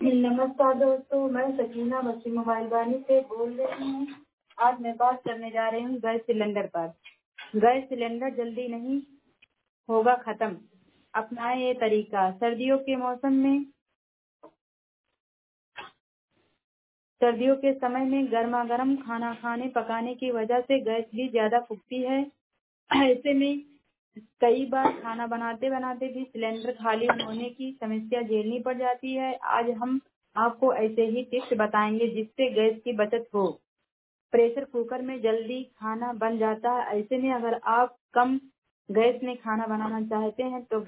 नमस्कार दोस्तों, मैं सकीना मसी मोबाइल वाली से बोल रही हूँ। आज मैं बात करने जा रही हूँ गैस सिलेंडर पर। गैस सिलेंडर जल्दी नहीं होगा खत्म। अपनाएं ये तरीका। सर्दियों के समय में गर्मा गर्म खाना पकाने की वजह से गैस भी ज्यादा फूकती है। ऐसे में कई बार खाना बनाते बनाते भी सिलेंडर खाली होने की समस्या झेलनी पड़ जाती है। आज हम आपको ऐसे ही टिप्स बताएंगे जिससे गैस की बचत हो। प्रेशर कुकर में जल्दी खाना बन जाता है। ऐसे में अगर आप कम गैस में खाना बनाना चाहते हैं तो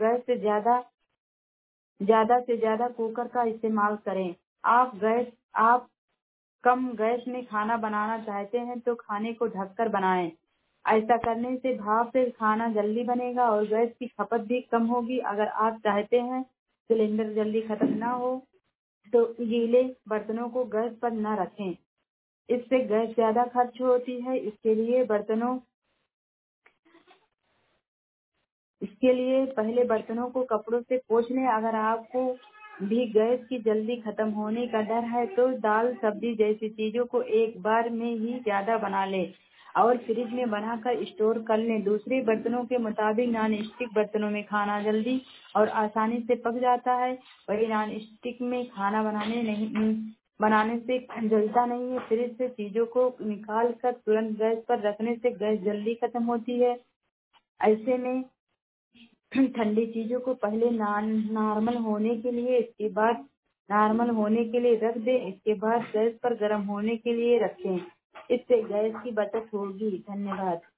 ज्यादा से ज्यादा कुकर का इस्तेमाल करें। आप कम गैस में खाना बनाना चाहते हैं तो खाने को ढककर बनाएं। ऐसा करने से भाप से खाना जल्दी बनेगा और गैस की खपत भी कम होगी। अगर आप चाहते हैं सिलेंडर जल्दी खत्म ना हो तो गीले बर्तनों को गैस पर न रखें। इससे गैस ज्यादा खर्च होती है। इसके लिए पहले बर्तनों को कपड़ों से पोंछ लें। अगर आपको भी गैस की जल्दी खत्म होने का डर है तो दाल सब्जी जैसी चीजों को एक बार में ही ज्यादा बना लें और फ्रिज में बनाकर स्टोर कर लें। दूसरे बर्तनों के मुताबिक नॉन स्टिक बर्तनों में खाना जल्दी और आसानी से पक जाता है। वही नॉन स्टिक में खाना बनाने से जलता नहीं है। फ्रिज से चीजों को निकाल कर तुरंत गैस पर रखने से गैस जल्दी खत्म होती है। ऐसे में ठंडी चीजों को पहले नॉर्मल होने के लिए रख दें। इसके बाद गैस पर गर्म होने के लिए रखें। इससे गैस की बचत होगी। धन्यवाद।